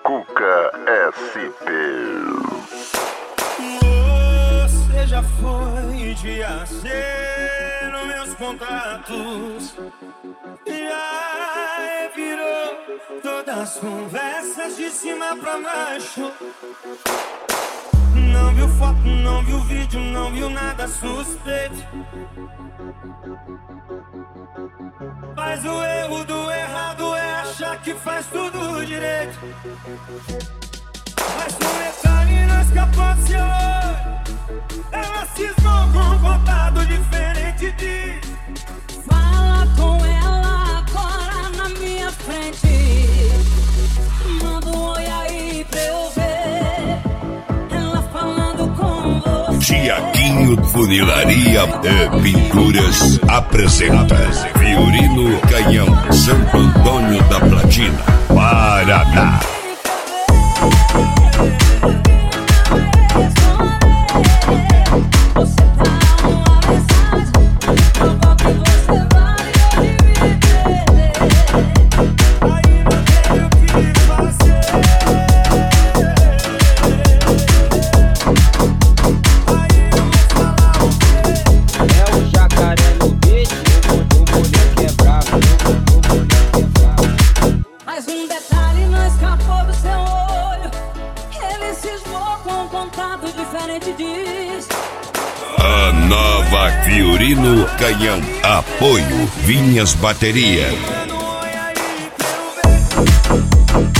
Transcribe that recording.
Cuca SP. Você já foi de AC nos meus contatos, já virou todas as conversas de cima pra baixo. Não viu foto, não viu vídeo, não viu nada suspeito. Mas o erro do errado é achar que faz tudo direito. Mas um detalhe não escapou do seu olho. Ela cismou com um contato diferente de... Fala com ela agora na minha frente. Manda um oi aí pra eu ver. Ela falando com você. Tiaguinho Funilaria e Pinturas apresenta Fiorino Canhão, Santo Antônio da Platina, Paraná. Mas um detalhe não escapou do seu olho. Ele cismou com um contato diferente diz. A nova Fiorino Canhão. Apoio Vinhas Bateria. Manda um oi aí pra eu ver.